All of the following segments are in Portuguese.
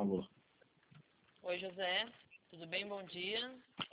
Alô. Oi, José. Tudo bem? Bom dia.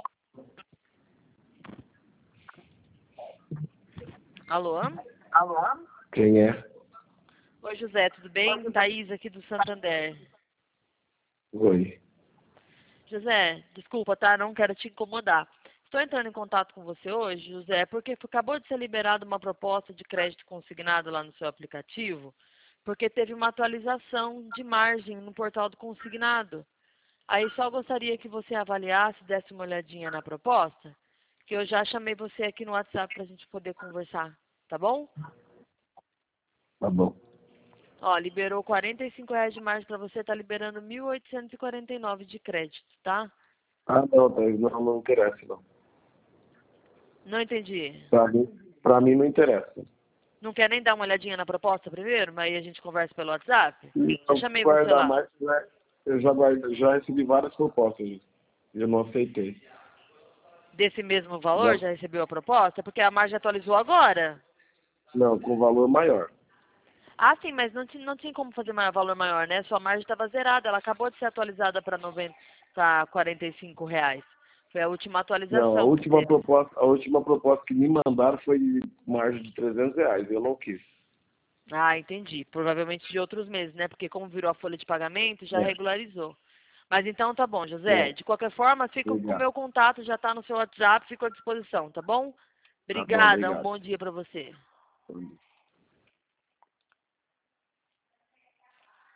Alô? Quem é? Oi, José. Tudo bem? Thaís aqui do Santander. Oi. José, desculpa, tá? Não quero te incomodar. Estou entrando em contato com você hoje, José, porque acabou de ser liberada uma proposta de crédito consignado lá no seu aplicativo, porque teve uma atualização de margem no portal do consignado. Aí só gostaria que você avaliasse, desse uma olhadinha na proposta, que eu já chamei você aqui no WhatsApp para a gente poder conversar, tá bom? Tá bom. Ó, liberou R$ 45 de margem para você, tá liberando 1.849 de crédito, tá? Ah, não, Thaís, não interessa, não. Não entendi. Pra mim não interessa. Não quer nem dar uma olhadinha na proposta primeiro? Mas aí a gente conversa pelo WhatsApp? Já Não chamei você guardar lá. mais, né? Já recebi várias propostas e eu não aceitei. Desse mesmo valor, Já, já recebeu a proposta? Porque a margem atualizou agora. não, com valor maior. Ah, sim, mas não tinha como fazer valor maior, né? Sua margem estava zerada. Ela acabou de ser atualizada para R$ 45. Foi a última Não, atualização que teve. a última proposta que me mandaram foi de margem de R$ 300. Eu não quis. Ah, entendi. Provavelmente de outros meses, né? Porque como virou a folha de pagamento, já É, regularizou. Mas então tá bom, José. é. De qualquer forma, fica com o Obrigado. meu contato, já tá no seu WhatsApp, fico à disposição, tá bom? Tá bom, Obrigada, um obrigado. bom dia para você.